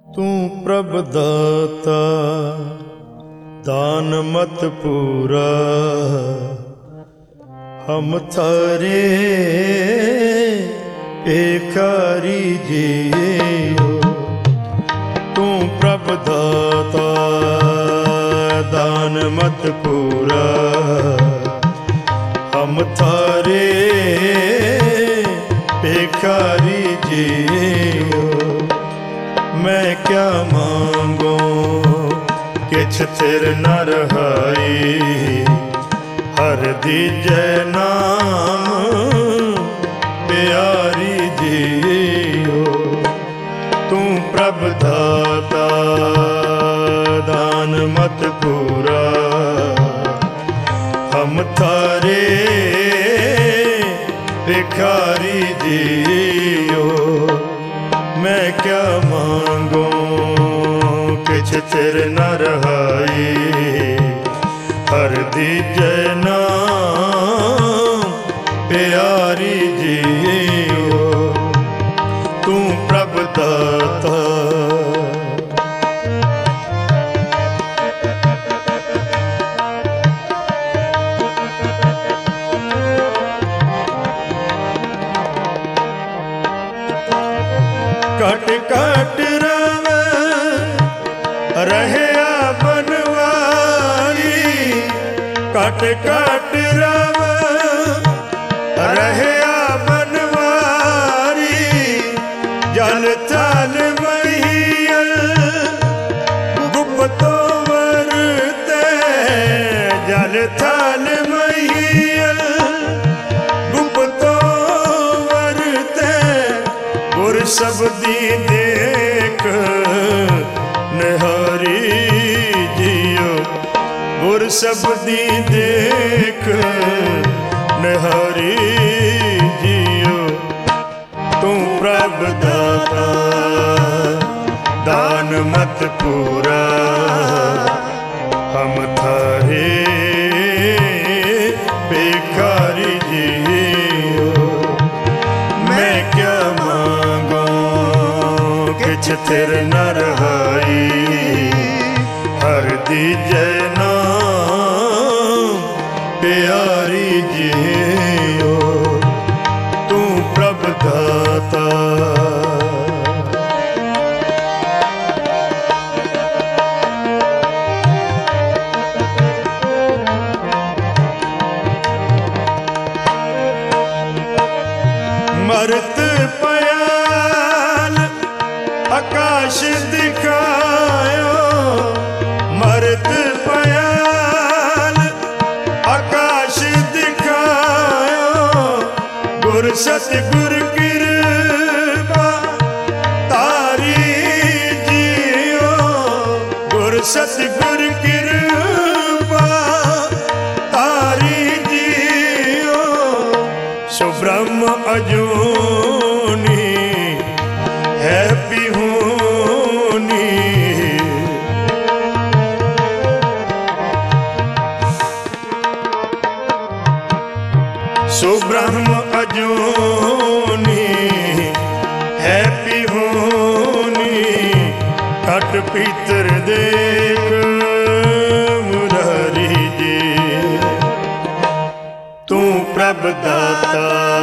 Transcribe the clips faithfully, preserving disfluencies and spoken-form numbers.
तू प्रभ दाता दान मत पूरा, हम थारे भिखारी जियो। तू प्रभ दाता दान मत पूरा, हम थारे भिखारी जियो। मैं क्या मांगू किछ थिर न रहाई, हर दीजै नाम प्यारी जियो। तू प्रभ दाता दान मत पूरा, हम थारे भिखारी जियो। मैं क्या मांगू किछ थिर न रहाई, हर दीजै नाम प्यारी जियो। तू प्रभ दाता कट कट रवे रहया बनवारी, कट कट रवे रहया बनवारी। जल थल महियल गुप्तो वरते, जल थल महियल गुप्तो वरते। गुर शब्दी देख निहारी जियो, गुर शब्दी देख निहारी जियो। तू प्रभ दाता दान मत पूरा, हम थारे भिखारी जियो। मैं क्या मांगू किछ थिर न रहाई, हर दीजै नाम प्यारी जियो। तू प्रभ दाता मरत पयाल आकाश दिखायो, मरत पयाल आकाश दिखायो। गुर सतगुर कृपा तारी जियो, गुर सतगुर कृपा तारी जियो। सो ब्रह्म अजूनी है बिहूनी, सो ब्रह्म अजूनी है बिहूनी। कट पीतर देख मुरारी जी, तू प्रभ दाता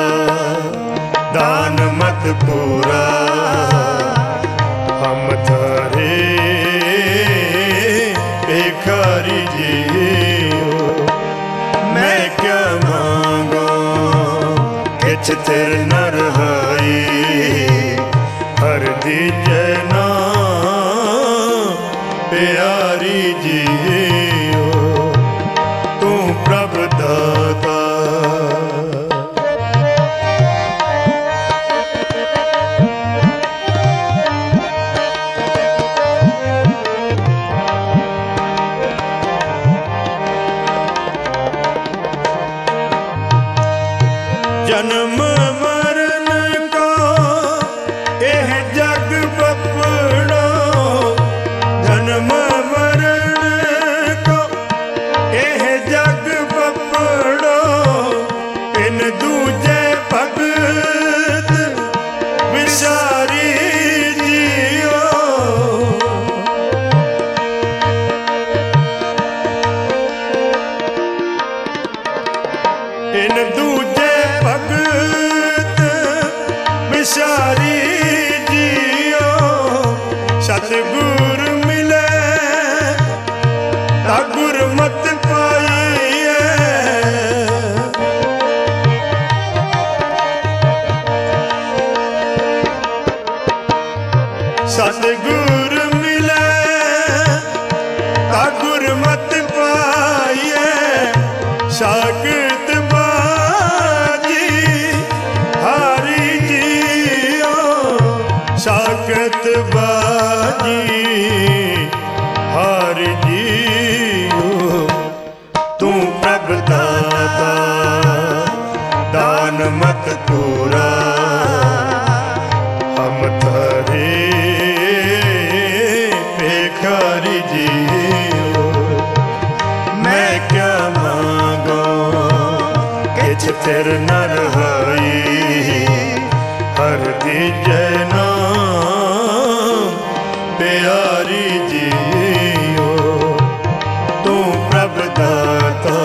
दान मत पूरा, हम थारे भिखारी जियो। मैं क्या मांगू किछ थिर न रहाई, हर दीजै नाम प्यारी जियो। तू प्रभ दाता जन्म मरण को एह जग बपड़ो, जन्म मरण सतगुर मिले ता गुरमत पाइए, साकत बाजी हरि जियो, साकत बाजी हरि जियो। तू प्रभ दाता दान मत पूरा, हम थारे भिखारी जियो। मैं क्या मांगो किछ तिर न रहाई, हर दीजे नाम प्यारी जियो। तू प्रभ दाता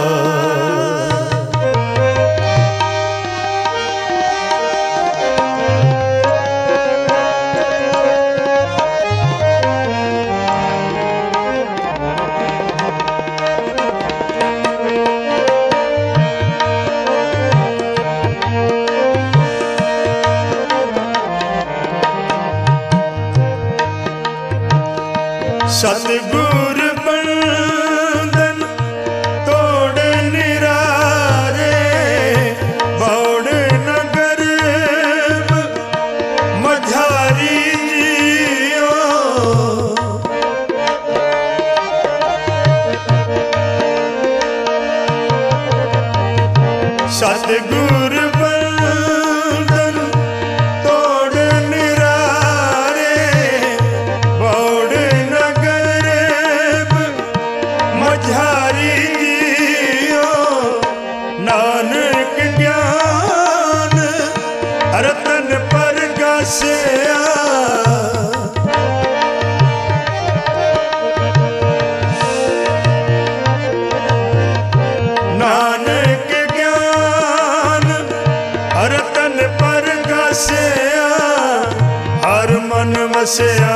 सतगुर बंधन तोड़ निरारे, बौड़ नगर मझारी जियो। सतगुर बंधन तोड़ निरारे, बौड़ मझारी जियो। नानक ज्ञान रतन परगसिया, नानक ज्ञान रतन परगसिया, हर मन वसिया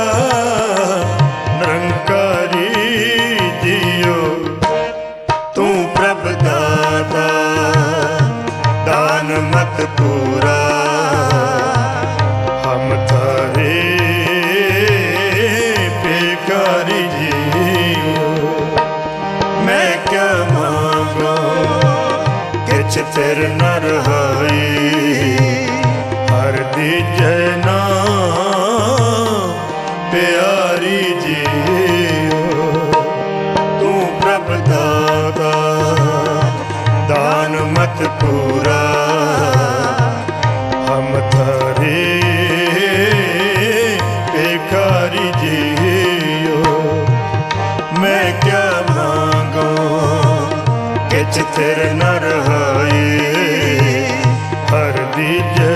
निरंकारी जियो। तू प्रभ दाता दान मत पूरा, हम थारे भिखारी जियो। मैं क्या मांगो किछ तिर न रहाई, हर दीजे नाम प्यारी जियो। तू प्रभ दाता दान मत पूरा, हम थारे भिखारी जियो। मैं क्या मांगो किछ तिर न रहाई, हर दीजे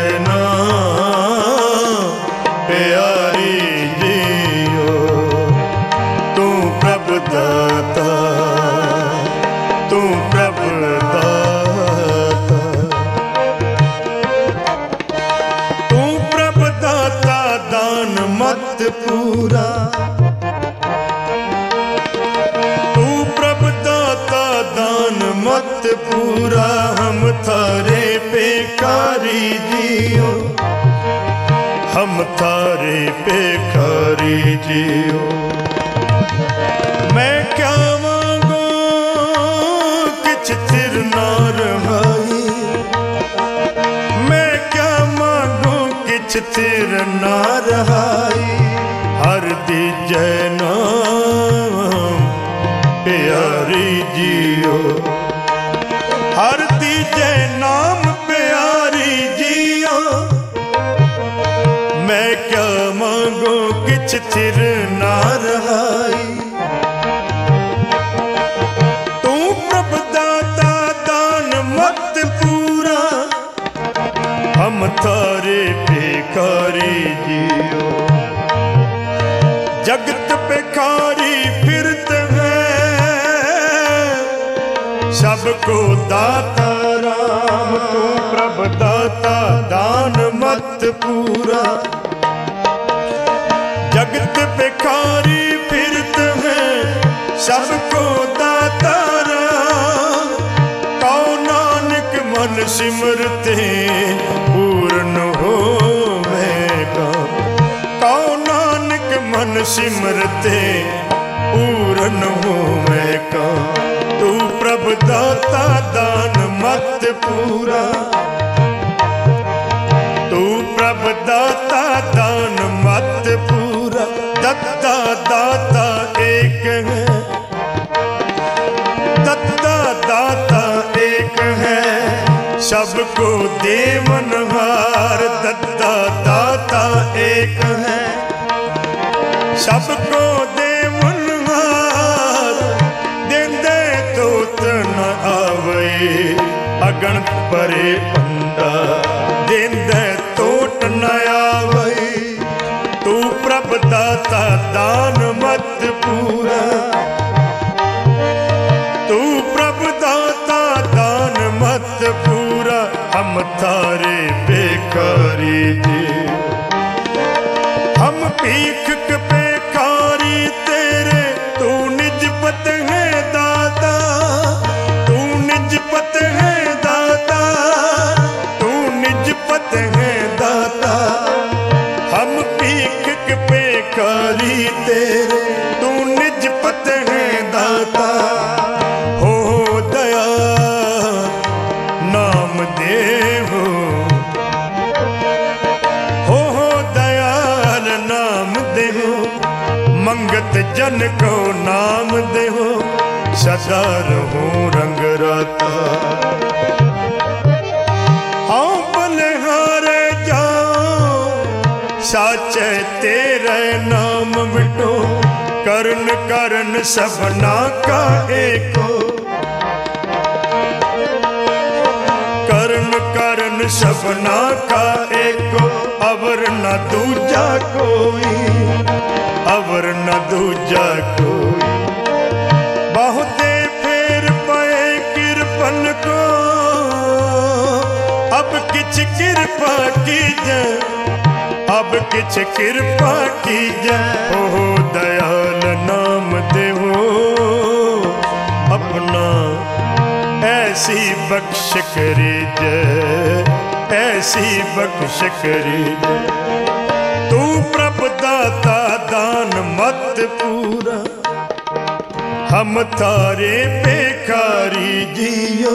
नाम प्यारी जियो। तू प्रभ दाता, तू प्रभ दाता, तू प्रभ दाता दान मत पूरा, तू प्रभ दाता दान मत पूरा, हम थारे भिखारी जियो, हम थारे भिखारी जियो। मैं क्या मांगू किछ तिर न रहाई, मैं क्या मांगू किछ तिर न रहाई, हर दीजे नाम प्यारी जियो। हर दीजे नाम प्यारी जियो। मैं क्या मांगू किछ तिर न रहाई, तू प्रभ दाता दान मत पूरा, हम थारे भिखारी जियो। जगत भिखारी फिरत है, सबको दाता राम। तू प्रभ दाता दान मत पूरा, जगत भिखारी फिरत है, सबको दाता राम। कौ नानक मन सिमरते पूर्ण होवेगा, कौ नानक मन सिमरते पूरन होवे का। तू प्रभ दाता दान मत पूरा, तू प्रभ दाता दान मत पूरा। दत्ता दाता एक है, दत्ता दाता एक है, सबको देवनहार। दत्ता दाता एक है, सबको देवनहार। देंदे तोत न आवे अगण परे पंडा, देंदे तोट न आवे। तू प्रभ दाता दान मत पूरा, तू प्रभ दाता दान मत पूरा। हम थारे बेकारी दे, हम भीख के बेकारी तेरे। तू निजपत है दाता, तू निजपत है दाता, तू निजपत है दाता। हम भीख के बेकारी तेरे, तू निजपत है दाता। हो दया नाम देहो, हो हो दयाल नाम देहो। मंगत जन को नाम देहो, सदा रहो रंग राता। हाँ बलिहारे जाओ साचे तेरे नाम विटो। करन करन सबना का एको, करन करन सबना का एको। अवर न दूजा कोई, अवर न दूजा कोई। बहुते फेर पए किरपन को, अब किछ कृपा कीजै, अब किछ कृपा कीजै। हो दयाल नाम देहो अपना, ऐसी बख्श करीजै, ऐसी बख्श करीजै। तू प्रभ दाता दान मत पूरा, हम थारे बेकारी जियो।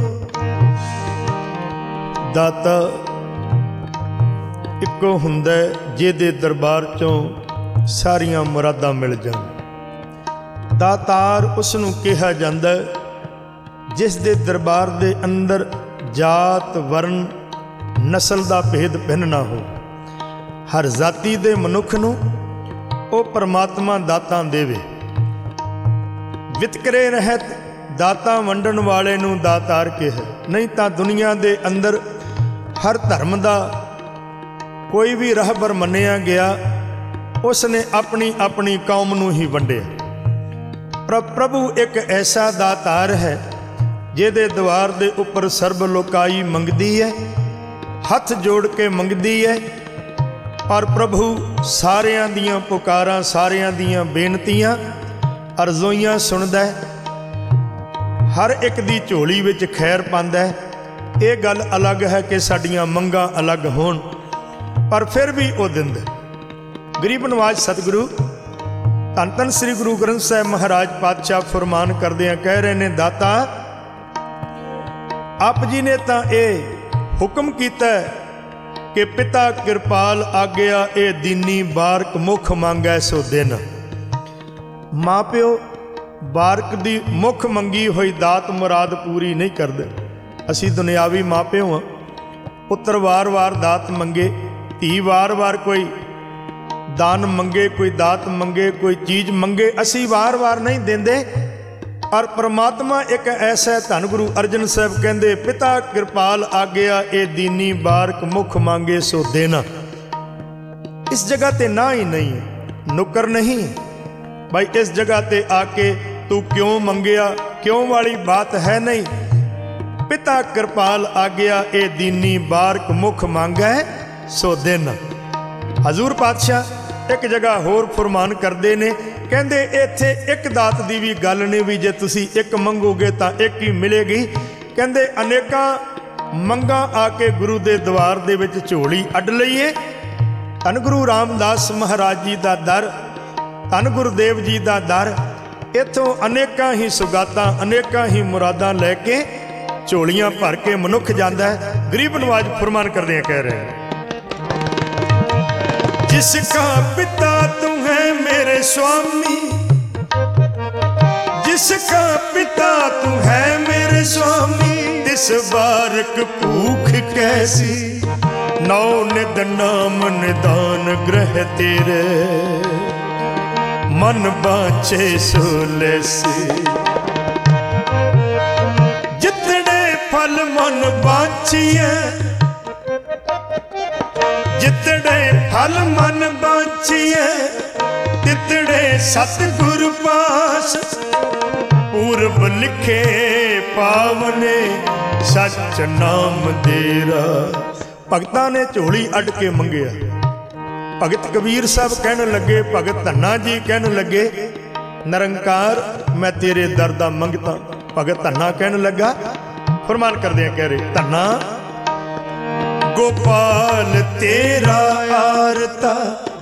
दाता ਇੱਕੋ ਹੁੰਦਾ ਜਿਹਦੇ ਦਰਬਾਰ ਚੋਂ ਸਾਰੀਆਂ ਮੁਰਾਦਾਂ ਮਿਲ ਜਾਣ। ਦਾਤਾਰ ਉਸ ਨੂੰ ਕਿਹਾ ਜਾਂਦਾ ਜਿਸ ਦੇ ਦਰਬਾਰ ਦੇ ਅੰਦਰ ਜਾਤ ਵਰਨ ਨਸਲ ਦਾ ਭੇਦ ਭਿੰਨ ਨਾ ਹੋ। ਹਰ ਜਾਤੀ ਦੇ ਮਨੁੱਖ ਨੂੰ ਉਹ ਪਰਮਾਤਮਾ ਦਾਤਾਂ ਦੇਵੇ। ਵਿਤਕਰੇ ਰਹਿਤ ਦਾਤਾਂ ਵੰਡਣ ਵਾਲੇ ਨੂੰ ਦਾਤਾਰ ਕਿਹਾ। ਨਹੀਂ ਤਾਂ ਦੁਨੀਆ ਦੇ ਅੰਦਰ ਹਰ ਧਰਮ ਦਾ ਕੋਈ ਵੀ ਰਹਿਬਰ ਮੰਨਿਆ ਗਿਆ, ਉਸ ਨੇ ਆਪਣੀ ਆਪਣੀ ਕੌਮ ਨੂੰ ਹੀ ਵੰਡਿਆ। ਪਰ ਪ੍ਰਭੂ ਇੱਕ ਐਸਾ ਦਾਤਾਰ ਹੈ ਜਿਹਦੇ ਦੁਆਰ ਦੇ ਉੱਪਰ ਸਰਬ ਲੋਕਾਈ ਮੰਗਦੀ ਹੈ, ਹੱਥ ਜੋੜ ਕੇ ਮੰਗਦੀ ਹੈ। ਪਰ ਪ੍ਰਭੂ ਸਾਰਿਆਂ ਦੀਆਂ ਪੁਕਾਰਾਂ, ਸਾਰਿਆਂ ਦੀਆਂ ਬੇਨਤੀਆਂ ਅਰਜ਼ੋਈਆਂ ਸੁਣਦਾ ਹੈ, ਹਰ ਇੱਕ ਦੀ ਝੋਲੀ ਵਿੱਚ ਖੈਰ ਪਾਉਂਦਾ ਹੈ। ਇਹ ਗੱਲ ਅਲੱਗ ਹੈ ਕਿ ਸਾਡੀਆਂ ਮੰਗਾਂ ਅਲੱਗ ਹੋਣ, ਪਰ ਫਿਰ ਵੀ ਉਹ ਦਿੰਦਾ। ਗਰੀਬ ਨਵਾਜ ਸਤਿਗੁਰੂ ਧੰਨ ਧੰਨ ਸ੍ਰੀ ਗੁਰੂ ਗ੍ਰੰਥ ਸਾਹਿਬ ਮਹਾਰਾਜ ਪਾਤਸ਼ਾਹ ਫਰਮਾਨ ਕਰਦੇ ਆ, ਕਹਿ ਰਹੇ ਨੇ, ਦਾਤਾ ਆਪ ਜੀ ਨੇ ਤਾਂ ਇਹ ਹੁਕਮ ਕੀਤਾ ਕਿ ਪਿਤਾ ਕਿਰਪਾਲ ਆਗਿਆ ਇਹ ਦੀਨੀ ਬਾਰਕ ਮੁਖ ਮੰਗੈ ਸੋ ਦਿਨ। ਮਾਂ ਪਿਓ ਬਾਰਕ ਦੀ ਮੁੱਖ ਮੰਗੀ ਹੋਈ ਦਾਤ ਮੁਰਾਦ ਪੂਰੀ ਨਹੀਂ ਕਰਦੇ। ਅਸੀਂ ਦੁਨਿਆਵੀ ਮਾਂ ਪਿਓ ਹਾਂ। ਪੁੱਤਰ ਵਾਰ-ਵਾਰ ਦਾਤ ਮੰਗੇ, ਧੀ ਵਾਰ-ਵਾਰ ਕੋਈ ਦਾਨ ਮੰਗੇ, ਕੋਈ ਦਾਤ ਮੰਗੇ, ਕੋਈ ਚੀਜ਼ ਮੰਗੇ, ਅਸੀਂ ਵਾਰ-ਵਾਰ ਨਹੀਂ ਦਿੰਦੇ। ਪਰ ਪਰਮਾਤਮਾ ਇੱਕ ਐਸਾ, ਧੰਨ ਗੁਰੂ ਅਰਜਨ ਸਾਹਿਬ ਕਹਿੰਦੇ, ਪਿਤਾ ਕਿਰਪਾਲ ਆਗਿਆ ਇਹ ਦੀਨੀ ਬਾਰਕ ਮੁਖ ਮੰਗੇ ਸੋ ਦੇਣਾ। ਇਸ ਜਗ੍ਹਾ ਤੇ ਨਾ ਹੀ ਨਹੀਂ, ਨੁੱਕਰ ਨਹੀਂ ਭਾਈ, ਇਸ ਜਗ੍ਹਾ ਤੇ ਆ ਕੇ ਤੂੰ ਕਿਉਂ ਮੰਗਿਆ, ਕਿਉਂ ਵਾਲੀ ਬਾਤ ਹੈ ਨਹੀਂ। ਪਿਤਾ ਕਿਰਪਾਲ ਆਗਿਆ ਇਹ ਦੀਨੀ ਬਾਰਕ ਮੁਖ ਮੰਗੈ ਸੋ ਦਿਨ। ਹਜ਼ੂਰ ਪਾਤਸ਼ਾਹ ਇੱਕ ਜਗ੍ਹਾ ਹੋਰ ਫਰਮਾਨ ਕਰਦੇ ਨੇ, ਕਹਿੰਦੇ ਇੱਥੇ ਇੱਕ ਦਾਤ ਦੀ ਵੀ ਗੱਲ ਨਹੀਂ ਵੀ ਜੇ ਤੁਸੀਂ ਇੱਕ ਮੰਗੋਗੇ ਤਾਂ ਇੱਕ ਹੀ ਮਿਲੇਗੀ। ਕਹਿੰਦੇ ਅਨੇਕਾਂ ਮੰਗਾਂ ਆ ਕੇ ਗੁਰੂ ਦੇ ਦਵਾਰ ਦੇ ਵਿੱਚ ਝੋਲੀ ਅੱਡ ਲਈਏ, ਧੰਨ ਗੁਰੂ ਰਾਮਦਾਸ ਮਹਾਰਾਜ ਜੀ ਦਾ ਦਰ, ਧੰਨ ਗੁਰਦੇਵ ਜੀ ਦਾ ਦਰ। ਇੱਥੋਂ ਅਨੇਕਾਂ ਹੀ ਸੁਗਾਤਾਂ, ਅਨੇਕਾਂ ਹੀ ਮੁਰਾਦਾਂ ਲੈ ਕੇ ਝੋਲੀਆਂ ਭਰ ਕੇ ਮਨੁੱਖ ਜਾਂਦਾ ਹੈ। ਗਰੀਬ ਨਵਾਜ ਫਰਮਾਨ ਕਰਦੇ ਆ, ਕਹਿ ਰਹੇ जिसका पिता तू है मेरे स्वामी, जिसका पिता तू है मेरे स्वामी, तिस बारक भूख कैसी, नौ निद नाम निदान ग्रह तेरे, मन बाँचे सोलेसी। जितने फल मन बाँचिए, जितने फल मन बाँचिए, तितड़े सतगुर पास, पूर्व लिखे पावने सच नाम तेरा। भगतां ने झोली अड के मंगिया। भगत कबीर साहब कहने लगे, भगत धन्ना जी कहने लगे, निरंकार मैं तेरे दर दा मंगता। भगत धन्ना कहने लगा, फरमान कर दिया, कह रहे धन्ना गोपाल तेरा आरता,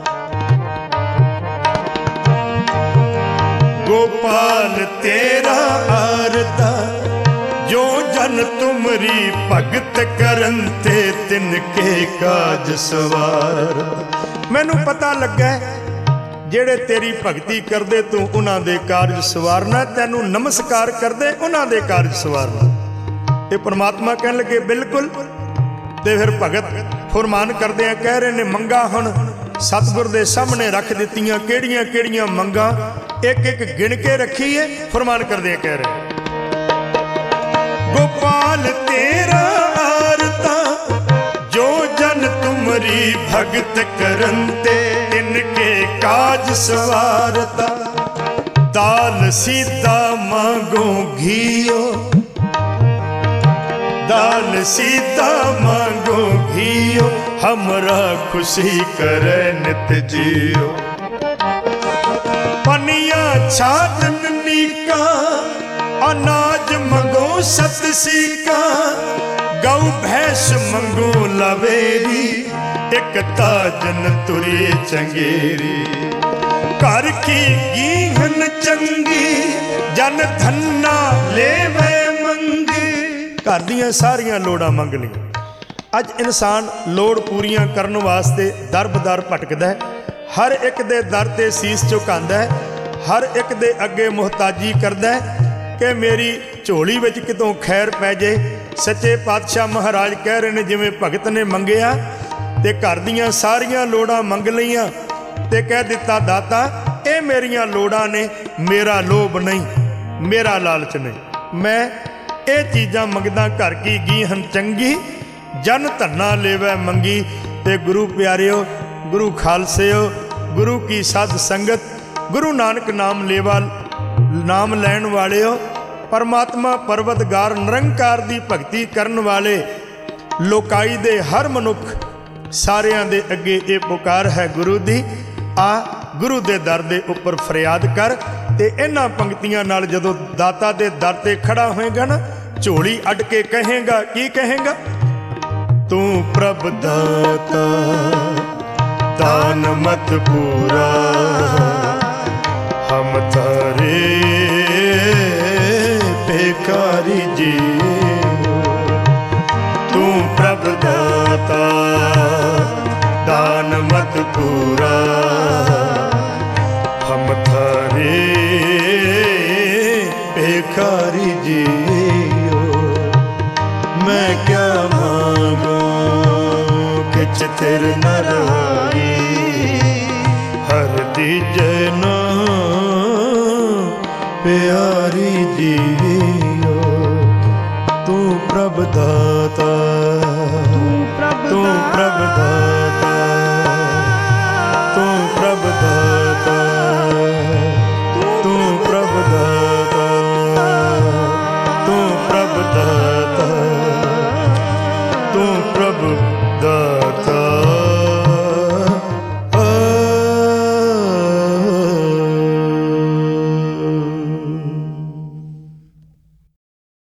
गोपाल तेरा आरता, जो जन तुमरी भगत करन ते तिनके काज सवार। मैनू पता लगा ਜਿਹੜੇ तेरी भगती करदे तू उन्हां दे कारज सवारना, तैनू नमस्कार करदे उन्हां दे कारज सवारना। ये परमात्मा कहने लगे बिल्कुल। ਤੇ ਫਿਰ ਭਗਤ ਫਰਮਾਨ ਕਰਦੇ ਆ, ਕਹਿ ਰਹੇ ਨੇ ਮੰਗਾਂ ਹੁਣ ਸਤਿਗੁਰ ਦੇ ਸਾਹਮਣੇ ਰੱਖ ਦਿੱਤੀਆਂ। ਕਿਹੜੀਆਂ ਕਿਹੜੀਆਂ ਮੰਗਾਂ? ਇੱਕ ਇੱਕ ਗਿਣ ਕੇ ਰੱਖੀਏ। ਫਰਮਾਨ ਕਰਦੇ ਆ, ਕਹਿ ਰਹੇ ਗੋਪਾਲ ਤੇਰਾ ਆਰਤਾ, ਜੋ ਜਨ ਤੁਮਰੀ ਭਗਤ ਕਰਨ ਤੇ ਇਨਕੇ ਕਾਜ ਸਵਾਰਤਾ। ਦਾਲ ਸੀਤਾ ਮਾਂਗੋ घीओ, दाल सीता मांगो घीओ, हमरा खुशी करे नित जियो। पनिया छातन नीका, अनाज मंगो सत सीका, गौ भैंस मंगो लवेरी, एक ताजन तुरी चंगेरी। घर की गीहन चंगी, जन धन्ना लेवे मंगी। घर ਦੀਆਂ ਸਾਰੀਆਂ ਲੋੜਾਂ ਮੰਗ ਲਈਆਂ। ਅੱਜ ਇਨਸਾਨ ਲੋੜ ਪੂਰੀਆਂ ਕਰਨ ਵਾਸਤੇ ਦਰ ਬਦਰ ਭਟਕਦਾ ਹੈ। ਹਰ ਇੱਕ ਦੇ ਦਰ ਤੇ ਸੀਸ ਝੁਕਾਉਂਦਾ ਹੈ, ਹਰ ਇੱਕ ਦੇ ਅੱਗੇ ਮੁਹਤਾਜੀ ਕਰਦਾ ਹੈ ਕਿ ਮੇਰੀ ਝੋਲੀ ਵਿੱਚ ਕਿਤੋਂ ਖੈਰ ਪੈ ਜੇ। ਸੱਚੇ ਪਾਤਸ਼ਾਹ ਮਹਾਰਾਜ ਕਹਿ ਰਹੇ ਨੇ, ਜਿਵੇਂ ਭਗਤ ਨੇ ਮੰਗਿਆ ਤੇ ਘਰ ਦੀਆਂ ਸਾਰੀਆਂ ਲੋੜਾਂ ਮੰਗ ਲਈਆਂ ਤੇ ਕਹਿ ਦਿੱਤਾ, ਦਾਤਾ ਇਹ ਮੇਰੀਆਂ ਲੋੜਾਂ ਨੇ, ਮੇਰਾ ਲੋਭ ਨਹੀਂ, ਮੇਰਾ ਲਾਲਚ ਨਹੀਂ। ਮੈਂ ਇਹ ਚੀਜ਼ਾਂ ਮੰਗਦਾ, ਘਰ ਕੀ ਗੀਹਨ ਚੰਗੀ, ਜਨ ਧੰਨਾ ਲੇਵੈ ਮੰਗੀ। ਤੇ ਗੁਰੂ ਪਿਆਰਿਓ, ਗੁਰੂ ਖਾਲਸਿਓ, ਗੁਰੂ ਕੀ ਸਾਧ ਸੰਗਤ, ਗੁਰੂ ਨਾਨਕ ਨਾਮ ਲੇਵਾ, ਨਾਮ ਲੈਣ ਵਾਲਿਓ, ਪਰਮਾਤਮਾ ਪਰਵਤਗਾਰ ਨਿਰੰਕਾਰ ਦੀ ਭਗਤੀ ਕਰਨ ਵਾਲੇ ਲੋਕਾਈ ਦੇ ਹਰ ਮਨੁੱਖ ਸਾਰਿਆਂ ਦੇ ਅੱਗੇ ਇਹ ਪੁਕਾਰ ਹੈ ਗੁਰੂ ਦੀ। ਆ ਗੁਰੂ ਦੇ ਦਰ ਦੇ ਉੱਪਰ ਫਰਿਆਦ ਕਰ। ਤੇ ਇਹਨਾਂ ਪੰਕਤੀਆਂ ਨਾਲ ਜਦੋਂ ਦਾਤਾ ਦੇ ਦਰ ਤੇ ਖੜਾ ਹੋਏਗਾ ਨਾ, ਝੋਲੀ ਅੱਡ ਕੇ ਕਹੇਗਾ, ਕੀ ਕਹੇਗਾ? ਤੂੰ ਪ੍ਰਭ ਦਾਤਾ ਦਾਨ ਮਤ ਪੂਰਾ, ਹਮ ਤਾਰੇ ਭਿਖਾਰੀ ਜੀਓ। ਤੂੰ ਪ੍ਰਭ ਦਾਤਾ ਦਾਨ ਮਤ ਪੂਰਾ, ਹਮ ਤਾਰੇ ਭਿਖਾਰੀ ਜੀਓ। मैं क्या मांगू किच तिर न रही, हर दीजे ना प्यारी जियो। तू प्रभ दाता, तू प्रभ दाता।